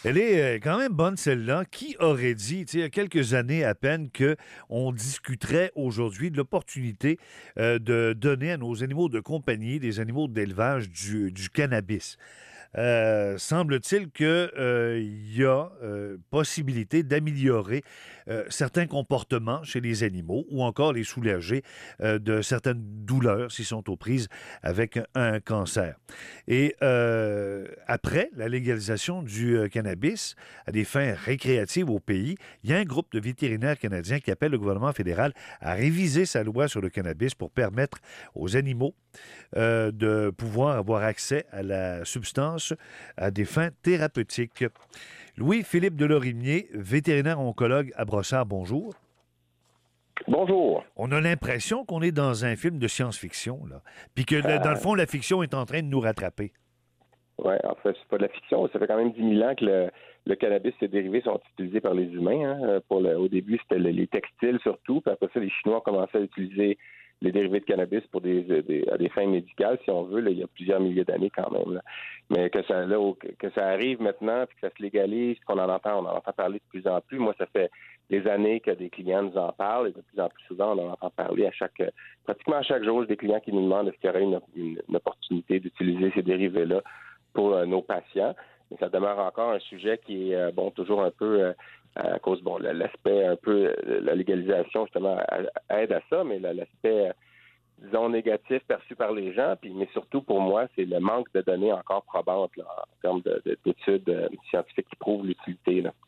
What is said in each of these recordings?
Elle est quand même bonne, celle-là. Qui aurait dit, il y a quelques années à peine, qu'on discuterait aujourd'hui de l'opportunité de donner à nos animaux de compagnie, des animaux d'élevage, du cannabis? Semble-t-il que y a possibilité d'améliorer certains comportements chez les animaux ou encore les soulager de certaines douleurs s'ils sont aux prises avec un cancer. Et après la légalisation du cannabis à des fins récréatives au pays, il y a un groupe de vétérinaires canadiens qui appelle le gouvernement fédéral à réviser sa loi sur le cannabis pour permettre aux animaux de pouvoir avoir accès à la substance à des fins thérapeutiques. Louis-Philippe Delorimier, vétérinaire oncologue à Brossard, bonjour. Bonjour. On a l'impression qu'on est dans un film de science-fiction, là. Puis que, dans le fond, la fiction est en train de nous rattraper. Oui, en fait, c'est pas de la fiction. Ça fait quand même 10 000 ans que le cannabis, ses dérivés sont utilisés par les humains. Hein. Au début, c'était les textiles surtout. Puis après ça, les Chinois ont commencé à utiliser les dérivés de cannabis pour à des fins médicales, si on veut. Là, il y a plusieurs milliers d'années quand même. Là. Mais que ça arrive maintenant, puis que ça se légalise, qu'on on en entend parler de plus en plus. Moi, ça fait des années que des clients nous en parlent, et de plus en plus souvent, on en entend parler pratiquement à chaque jour, j'ai des clients qui nous demandent est-ce qu'il y aurait une opportunité d'utiliser ces dérivés-là pour nos patients. Mais ça demeure encore un sujet qui est, toujours un peu à cause, l'aspect un peu, la légalisation, justement, aide à ça, mais l'aspect, disons, négatif perçu par les gens, mais surtout pour moi, c'est le manque de données encore probantes là, en termes d'études scientifiques qui prouvent l'utilité. Là.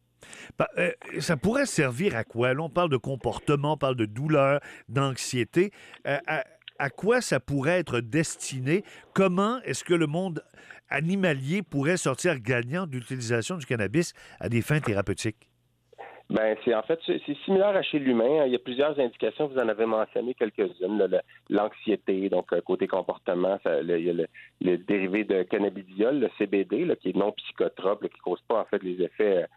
Ça pourrait servir à quoi? Là, on parle de comportement, on parle de douleur, d'anxiété. À quoi ça pourrait être destiné? Comment est-ce que le monde animalier pourrait sortir gagnant de l'utilisation du cannabis à des fins thérapeutiques? C'est similaire à chez l'humain. Il y a plusieurs indications. Vous en avez mentionné quelques-unes. L'anxiété, donc côté comportement, il y a le dérivé de cannabidiol, le CBD, là, qui est non psychotrope, là, qui cause pas en fait les effets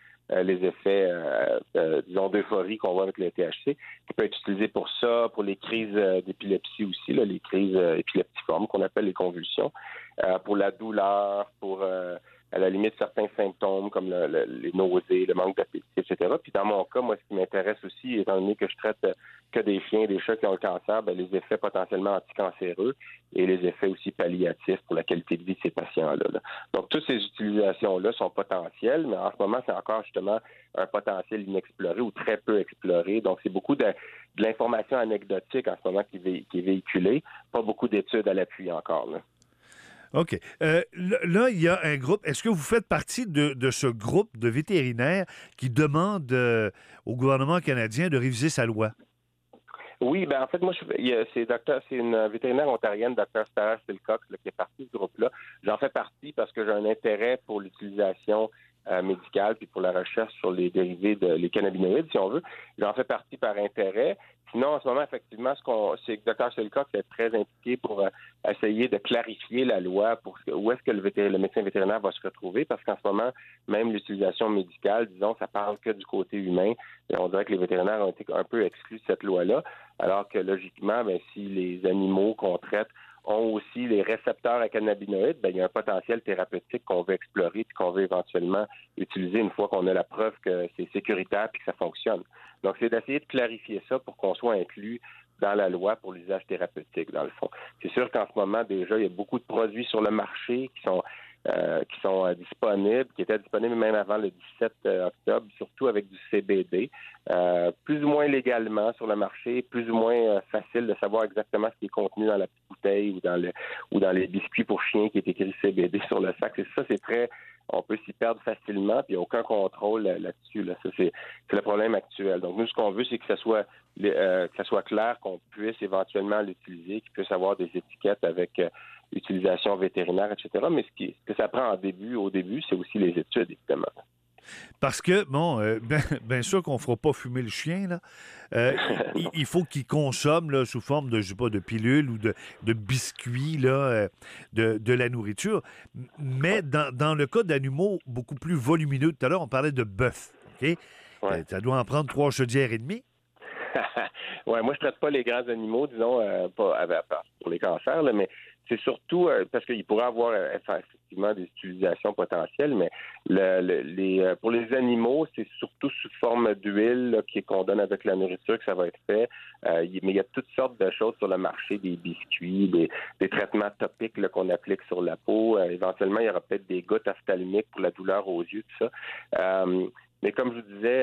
disons, d'euphorie qu'on voit avec le THC, qui peut être utilisé pour ça, pour les crises d'épilepsie aussi, là, les crises épileptiformes qu'on appelle les convulsions, pour la douleur, pour à la limite certains symptômes comme les nausées, le manque d'appétit, etc. Puis dans mon cas, moi, ce qui m'intéresse aussi, étant donné que je traite que des chiens et des chats qui ont le cancer, les effets potentiellement anticancéreux et les effets aussi palliatifs pour la qualité de vie de ces patients-là. Là. Donc, toutes ces utilisations-là sont potentielles, mais en ce moment, c'est encore justement un potentiel inexploré ou très peu exploré. Donc, c'est beaucoup de l'information anecdotique en ce moment qui est véhiculée, pas beaucoup d'études à l'appui encore. Là. OK. Là, il y a un groupe. Est-ce que vous faites partie de ce groupe de vétérinaires qui demande au gouvernement canadien de réviser sa loi? Oui, en fait, moi, c'est une vétérinaire ontarienne, Dr. Sarah Silcox, là, qui est partie de ce groupe-là. J'en fais partie parce que j'ai un intérêt pour l'utilisation médicale puis pour la recherche sur les dérivés les cannabinoïdes, si on veut. J'en fais partie par intérêt. Sinon, en ce moment, effectivement, c'est que Dr. Silcox est très impliqué pour essayer de clarifier la loi pour où est-ce que le médecin vétérinaire va se retrouver, parce qu'en ce moment, même l'utilisation médicale, disons, ça parle que du côté humain. Et on dirait que les vétérinaires ont été un peu exclus de cette loi-là, alors que logiquement, si les animaux qu'on traite ont aussi les récepteurs à cannabinoïdes, il y a un potentiel thérapeutique qu'on veut explorer et qu'on veut éventuellement utiliser une fois qu'on a la preuve que c'est sécuritaire et que ça fonctionne. Donc, c'est d'essayer de clarifier ça pour qu'on soit inclus dans la loi pour l'usage thérapeutique, dans le fond. C'est sûr qu'en ce moment, déjà, il y a beaucoup de produits sur le marché qui sont disponibles, qui étaient disponibles même avant le 17 octobre, surtout avec du CBD, plus ou moins légalement sur le marché, plus ou moins facile de savoir exactement ce qui est contenu dans la petite bouteille ou dans les biscuits pour chiens qui est écrit CBD sur le sac. On peut s'y perdre facilement, puis il n'y a aucun contrôle là-dessus. Là. Ça, c'est le problème actuel. Donc, nous, ce qu'on veut, c'est que ça soit clair, qu'on puisse éventuellement l'utiliser, qu'il puisse avoir des étiquettes avec utilisation vétérinaire, etc. Mais ce que ça prend au début, c'est aussi les études, évidemment. Parce que, bien sûr qu'on ne fera pas fumer le chien, là. Il faut qu'il consomme, là, sous forme de, je sais pas, de pilules ou de biscuits, là, de la nourriture. Mais dans le cas d'animaux beaucoup plus volumineux, tout à l'heure, on parlait de bœuf, OK? Ouais. Ça doit en prendre 3 chaudières et demie. Ouais, moi, je traite pas les grands animaux, disons, pas pour les cancers, là, mais c'est surtout parce qu'il pourrait avoir effectivement des utilisations potentielles, mais pour les animaux, c'est surtout sous forme d'huile là, qu'on donne avec la nourriture que ça va être fait. Mais il y a toutes sortes de choses sur le marché, des biscuits, des traitements topiques là, qu'on applique sur la peau. Éventuellement, il y aura peut-être des gouttes ophtalmiques pour la douleur aux yeux, tout ça. Mais comme je vous disais,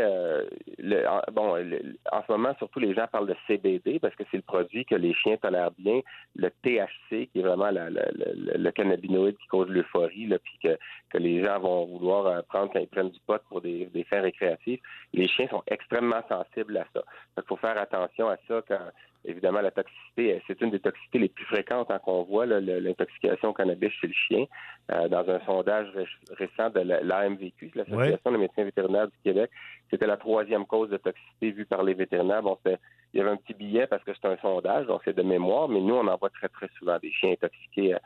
en ce moment, surtout les gens parlent de CBD parce que c'est le produit que les chiens tolèrent bien. Le THC, qui est vraiment le cannabinoïde qui cause l'euphorie, là, puis que les gens vont vouloir prendre quand ils prennent du pot pour des fins récréatives. Les chiens sont extrêmement sensibles à ça. Il faut faire attention à ça quand, évidemment, la toxicité, c'est une des toxicités les plus fréquentes qu'on voit, là, l'intoxication au cannabis chez le chien. Dans un sondage récent de l'AMVQ, l'Association des médecins vétérinaires du Québec, c'était la 3e cause de toxicité vue par les vétérinaires. Bon, il y avait un petit billet parce que c'est un sondage, donc c'est de mémoire, mais nous, on en voit très, très souvent des chiens intoxiqués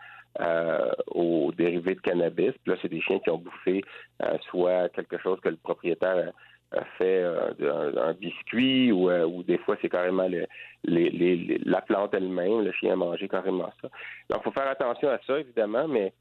aux dérivés de cannabis. Puis là, c'est des chiens qui ont bouffé soit quelque chose que le propriétaire a fait un biscuit ou des fois, c'est carrément la plante elle-même. Le chien a mangé carrément ça. Donc, il faut faire attention à ça, évidemment, mais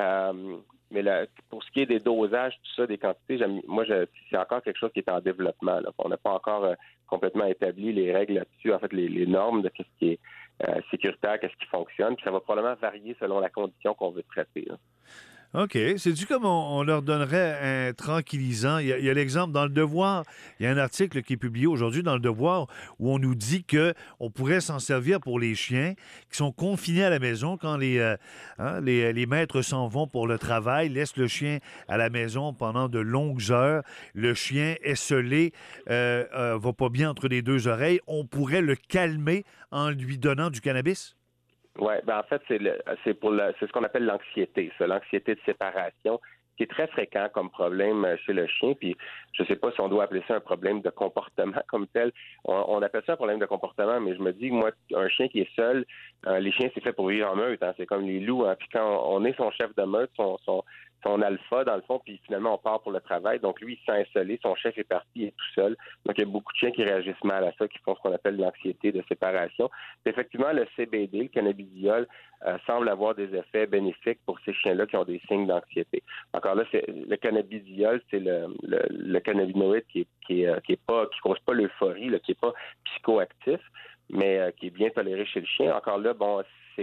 pour ce qui est des dosages, tout ça, des quantités, c'est encore quelque chose qui est en développement. Là. On n'a pas encore complètement établi les règles là-dessus, en fait, les normes de ce qui est sécuritaire, qu'est-ce qui fonctionne. Puis ça va probablement varier selon la condition qu'on veut traiter. Là. OK. C'est-tu comme on leur donnerait un tranquillisant? Il y a l'exemple dans Le Devoir. Il y a un article qui est publié aujourd'hui dans Le Devoir où on nous dit qu'on pourrait s'en servir pour les chiens qui sont confinés à la maison quand les maîtres s'en vont pour le travail, laissent le chien à la maison pendant de longues heures. Le chien esselé va pas bien entre les deux oreilles. On pourrait le calmer en lui donnant du cannabis? Oui, en fait, c'est ce qu'on appelle l'anxiété, ça, l'anxiété de séparation, qui est très fréquent comme problème chez le chien. Puis je ne sais pas si on doit appeler ça un problème de comportement comme tel. On appelle ça un problème de comportement, mais je me dis, moi, un chien qui est seul, les chiens, c'est fait pour vivre en meute. Hein, c'est comme les loups. Hein, puis quand on est son chef de meute, son alpha, dans le fond, puis finalement, on part pour le travail. Donc, lui, il se sent isolé. Son chef est parti, il est tout seul. Donc, il y a beaucoup de chiens qui réagissent mal à ça, qui font ce qu'on appelle l'anxiété de séparation. Puis, effectivement, le CBD, le cannabidiol, semble avoir des effets bénéfiques pour ces chiens-là qui ont des signes d'anxiété. Encore là, le cannabidiol, c'est le cannabinoïde qui cause pas l'euphorie, là, qui est pas psychoactif, mais qui est bien toléré chez le chien. Encore là, bon,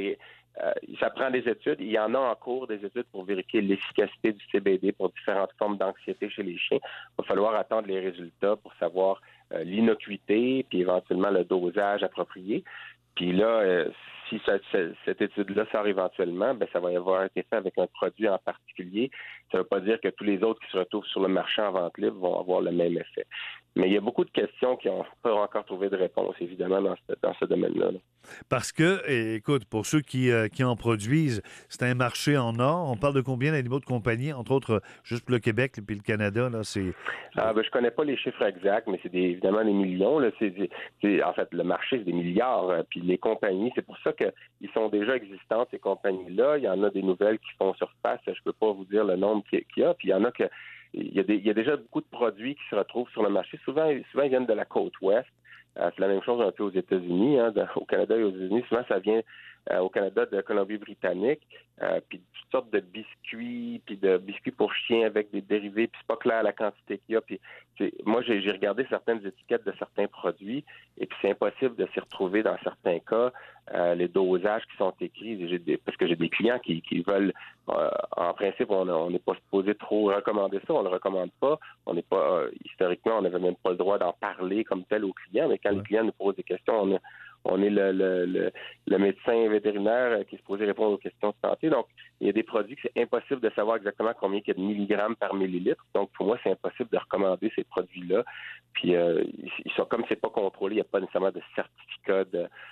ça prend des études. Il y en a en cours des études pour vérifier l'efficacité du CBD pour différentes formes d'anxiété chez les chiens. Il va falloir attendre les résultats pour savoir l'innocuité, puis éventuellement le dosage approprié. Puis là, si cette étude-là sort éventuellement, ça va y avoir été fait avec un produit en particulier. Ça ne veut pas dire que tous les autres qui se retrouvent sur le marché en vente libre vont avoir le même effet. Mais il y a beaucoup de questions qui n'ont pas encore trouvé de réponse, évidemment, dans ce domaine-là. Parce que, écoute, pour ceux qui en produisent, c'est un marché en or. On parle de combien d'animaux de compagnie, entre autres, juste pour le Québec et le Canada, là, c'est... je connais pas les chiffres exacts, mais c'est évidemment des millions. Là. En fait, le marché, c'est des milliards. Puis les compagnies, c'est pour ça qu'ils sont déjà existantes, ces compagnies-là. Il y en a des nouvelles qui font surface. Je peux pas vous dire le nombre qu'il y a. Puis il y en a que... Il y a déjà beaucoup de produits qui se retrouvent sur le marché. Souvent ils viennent de la côte ouest. C'est la même chose un peu aux États-Unis, au Canada et aux États-Unis. Souvent, ça vient au Canada de Colombie-Britannique, puis toutes sortes de biscuits, puis de biscuits pour chiens avec des dérivés, puis c'est pas clair la quantité qu'il y a. Puis moi, j'ai regardé certaines étiquettes de certains produits, et puis c'est impossible de s'y retrouver dans certains cas. Les dosages qui sont écrits, parce que j'ai des clients qui veulent, en principe, on n'est pas supposé trop recommander ça, on le recommande pas. On n'est pas, historiquement, on n'avait même pas le droit d'en parler comme tel aux clients, mais quand les clients nous posent des questions, on est le médecin vétérinaire qui est supposé répondre aux questions de santé. Donc, il y a des produits que c'est impossible de savoir exactement combien il y a de milligrammes par millilitre. Donc, pour moi, c'est impossible de recommander ces produits-là. Puis, ils sont, comme c'est pas contrôlé, il n'y a pas nécessairement de certificat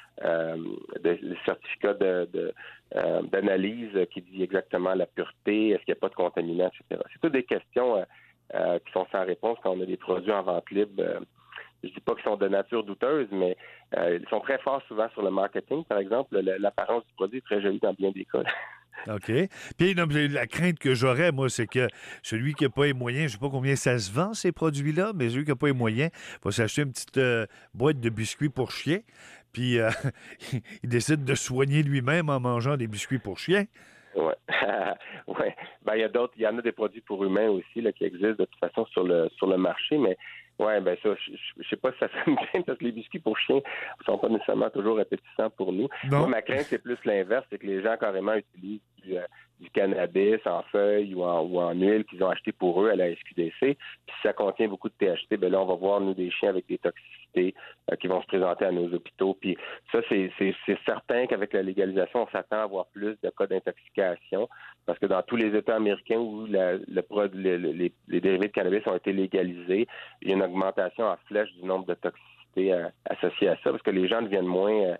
d'analyse qui dit exactement la pureté, est-ce qu'il n'y a pas de contaminants, etc. C'est toutes des questions qui sont sans réponse quand on a des produits en vente libre. Je dis pas qu'ils sont de nature douteuse, mais ils sont très forts souvent sur le marketing, par exemple. L'apparence du produit est très jolie dans bien des cas. OK. Puis la crainte que j'aurais, moi, c'est que celui qui n'a pas les moyens, je ne sais pas combien ça se vend, ces produits-là, mais celui qui n'a pas les moyens va s'acheter une petite boîte de biscuits pour chien. puis il décide de soigner lui-même en mangeant des biscuits pour chiens. Ouais. Ouais. Ben, il y en a des produits pour humains aussi là, qui existent de toute façon sur le marché, mais ouais, ben ça, je sais pas si ça fait bien parce que les biscuits pour chiens sont pas nécessairement toujours appétissants pour nous. Non. Moi, ma crainte, c'est plus l'inverse, c'est que les gens carrément utilisent du cannabis en feuilles ou en huile qu'ils ont acheté pour eux à la SQDC. Puis si ça contient beaucoup de THC, ben là, on va voir, nous, des chiens avec des toxicités qui vont se présenter à nos hôpitaux. Puis ça, c'est certain qu'avec la légalisation, on s'attend à avoir plus de cas d'intoxication parce que dans tous les États américains où les dérivés de cannabis ont été légalisés, il y a une augmentation en flèche du nombre de toxicités associées à ça parce que les gens deviennent moins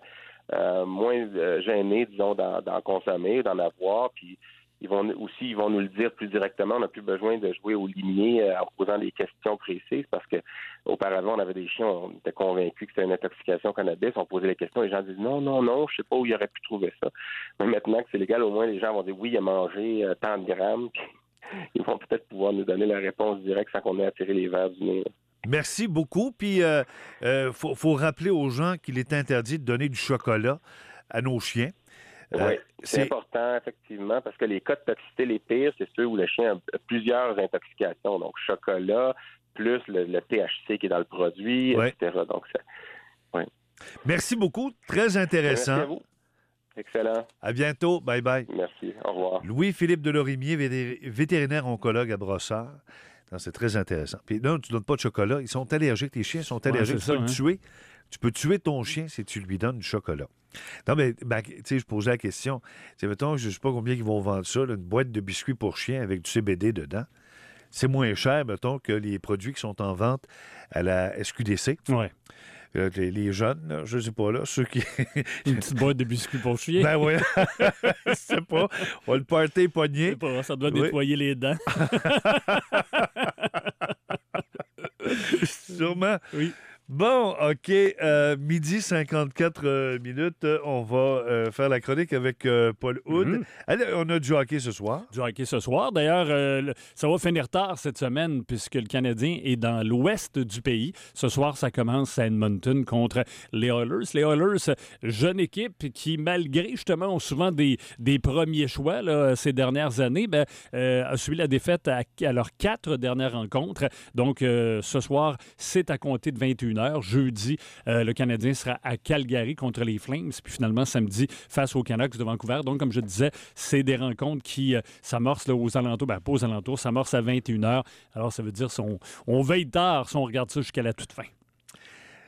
gênés, disons, d'en consommer, d'en avoir, puis ils vont nous le dire plus directement. On n'a plus besoin de jouer au limier en posant des questions précises parce que auparavant, on avait des chiens, on était convaincus que c'était une intoxication cannabis. On posait les questions, les gens disaient non, je sais pas où il aurait pu trouver ça. Mais maintenant que c'est légal, au moins les gens vont dire oui, il a mangé tant de grammes, puis ils vont peut-être pouvoir nous donner la réponse directe sans qu'on ait à tirer les verres du nez. Merci beaucoup. Puis, faut rappeler aux gens qu'il est interdit de donner du chocolat à nos chiens. Oui, c'est important, effectivement, parce que les cas de toxicité les pires, c'est ceux où le chien a plusieurs intoxications. Donc, chocolat, plus le THC qui est dans le produit, etc. Donc, ouais. Merci beaucoup. Très intéressant. Merci à vous. Excellent. À bientôt. Bye-bye. Merci. Au revoir. Louis-Philippe Delorimier, vétérinaire oncologue à Brossard. Non, c'est très intéressant. Puis non, tu ne donnes pas de chocolat. Ils sont allergiques. Les chiens sont allergiques. Tu peux le tuer. Tu peux tuer ton chien si tu lui donnes du chocolat. Non, mais, tu sais, je posais la question. Mettons, je ne sais pas combien ils vont vendre ça, là, une boîte de biscuits pour chiens avec du CBD dedans. C'est moins cher, mettons, que les produits qui sont en vente à la SQDC. Oui. Les jeunes, là, je ne sais pas, là, ceux qui... Une petite boîte de biscuits pour chiens. Ben oui. Je sais pas. On le party pogné. Ça doit nettoyer les dents. Sûrement. Oui. Bon, OK. Midi 54 minutes. On va faire la chronique avec Paul Hood. Mm-hmm. Allez, on a du hockey ce soir. Du hockey ce soir. D'ailleurs, ça va finir tard cette semaine puisque le Canadien est dans l'ouest du pays. Ce soir, ça commence à Edmonton contre les Oilers. Les Oilers, jeune équipe qui, malgré justement, ont souvent des premiers choix là, ces dernières années, a subi la défaite à leurs 4 dernières rencontres. Donc, ce soir, c'est à compter de 21h. Jeudi, le Canadien sera à Calgary contre les Flames. Puis finalement, samedi, face aux Canucks de Vancouver. Donc, comme je disais, c'est des rencontres qui s'amorcent là, aux alentours. Pas aux alentours, s'amorcent à 21h. Alors, ça veut dire on veille tard si on regarde ça jusqu'à la toute fin.